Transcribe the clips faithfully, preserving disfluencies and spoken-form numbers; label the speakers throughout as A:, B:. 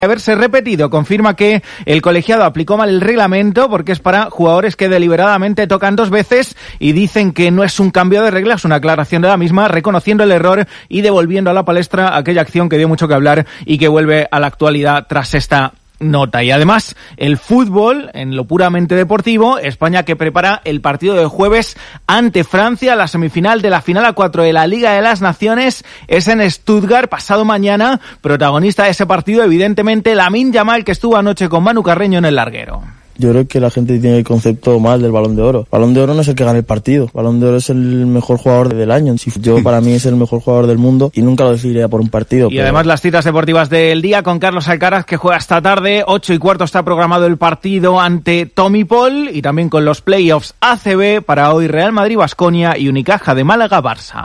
A: haberse repetido. Confirma que el colegiado aplicó mal el reglamento porque es para jugadores que deliberadamente tocan dos veces y dicen que no es un cambio de reglas, una aclaración de la misma, reconociendo el error y devolviendo a la palestra aquella acción que dio mucho que hablar y que vuelve a la actualidad tras esta nota. Y además, el fútbol, en lo puramente deportivo, España que prepara el partido de jueves ante Francia, la semifinal de la final a cuatro de la Liga de las Naciones, es en Stuttgart, pasado mañana. Protagonista de ese partido, evidentemente, Lamine Yamal, que estuvo anoche con Manu Carreño en el larguero.
B: Yo creo que la gente tiene el concepto mal del Balón de Oro. Balón de Oro no es el que gana el partido. Balón de Oro es el mejor jugador del año. Yo, para mí, es el mejor jugador del mundo y nunca lo decidiría por un partido.
A: Y
B: pero...
A: además las citas deportivas del día con Carlos Alcaraz, que juega esta tarde. Ocho y cuarto está programado el partido ante Tommy Paul, y también con los playoffs A C B para hoy Real Madrid-Baskonia y Unicaja de Málaga-Barça.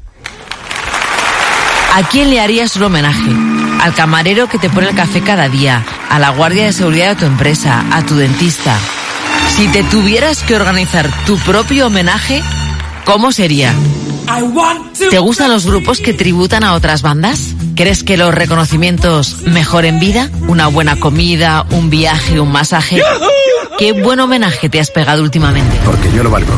C: ¿A quién le harías un homenaje? Al camarero que te pone el café cada día, a la guardia de seguridad de tu empresa, a tu dentista. Si te tuvieras que organizar tu propio homenaje, ¿cómo sería? ¿Te gustan los grupos que tributan a otras bandas? ¿Crees que los reconocimientos mejoren vida? ¿Una buena comida, un viaje, un masaje? ¿Qué buen homenaje te has pegado últimamente?
D: Porque yo lo valgo.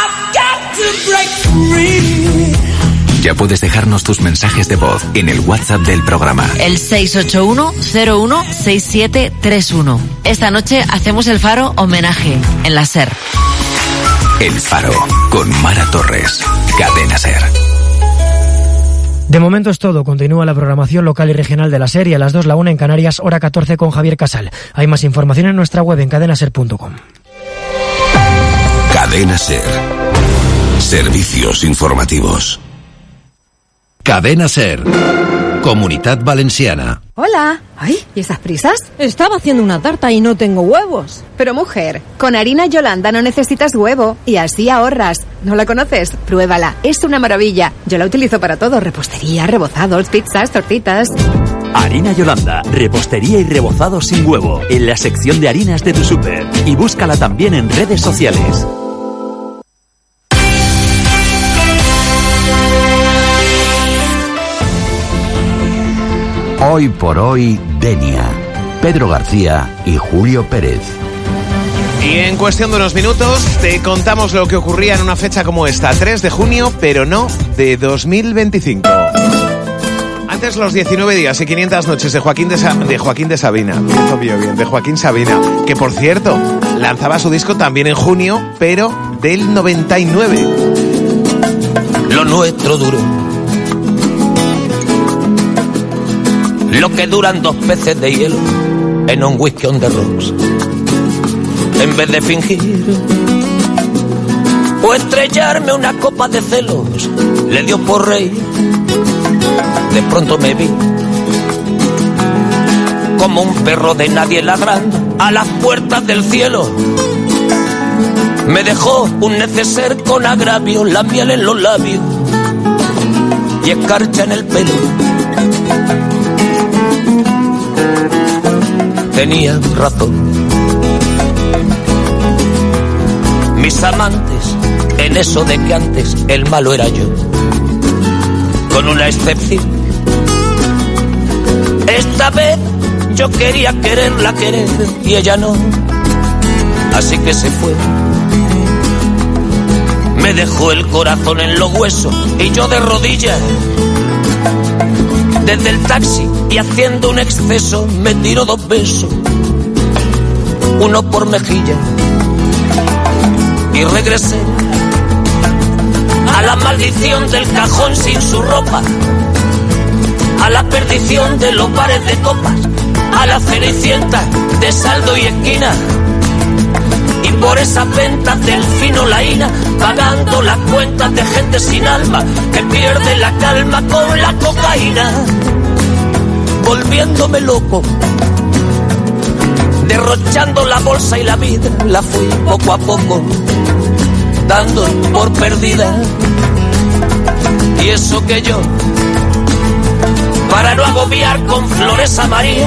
D: Ya puedes dejarnos tus mensajes de voz en el WhatsApp del programa.
C: El seis ocho uno cero uno seis siete tres uno. Esta noche hacemos el Faro homenaje en la SER.
D: El Faro con Mara Torres. Cadena SER.
E: De momento es todo. Continúa la programación local y regional de la SER y a las dos la una en Canarias, hora catorce con Javier Casal. Hay más información en nuestra web en cadena ser punto com.
D: Cadena SER. Servicios informativos. Cadena SER. Comunitat Valenciana.
F: Hola. Ay, ¿y esas prisas? Estaba haciendo una tarta y no tengo huevos. Pero mujer, con harina Yolanda no necesitas huevo y así ahorras. ¿No la conoces? Pruébala, es una maravilla. Yo la utilizo para todo, repostería, rebozados, pizzas, tortitas.
G: Harina Yolanda, repostería y rebozados sin huevo, en la sección de harinas de tu súper. Y búscala también en redes sociales.
H: Hoy por hoy, Denia, Pedro García y Julio Pérez.
I: Y en cuestión de unos minutos te contamos lo que ocurría en una fecha como esta, tres de junio, pero no de dos mil veinticinco. Antes los diecinueve días y quinientas noches de Joaquín de, Sa- de Joaquín de Sabina, bien, de Joaquín Sabina, que por cierto lanzaba su disco también en junio, pero del noventa y nueve.
J: Lo nuestro duro. Lo que duran dos peces de hielo en un whisky on the rocks. En vez de fingir o estrellarme una copa de celos, le dio por reír. De pronto me vi como un perro de nadie ladrando a las puertas del cielo. Me dejó un neceser con agravio, la miel en los labios y escarcha en el pelo. Tenía razón. Mis amantes, en eso de que antes el malo era yo, con una excepción. Esta vez yo quería quererla querer y ella no, así que se fue. Me dejó el corazón en los huesos y yo de rodillas. Desde el taxi y haciendo un exceso me tiró dos besos, uno por mejilla, y regresé a la maldición del cajón sin su ropa, a la perdición de los bares de copas, a la cenicienta de saldo y esquina, y por esas ventas del fino laína, pagando las cuentas de gente sin alma que pierde la calma con la cocaína, volviéndome loco, derrochando la bolsa y la vida, la fui poco a poco dando por perdida. Y eso que yo, para no agobiar con flores a María,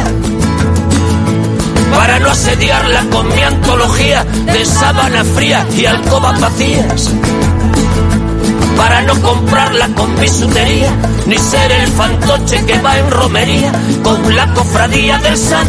J: para no asediarla con mi antología de sábana fría y alcobas vacías, para no comprarla con bisutería, ni ser el fantoche que va en romería con la cofradía del santo.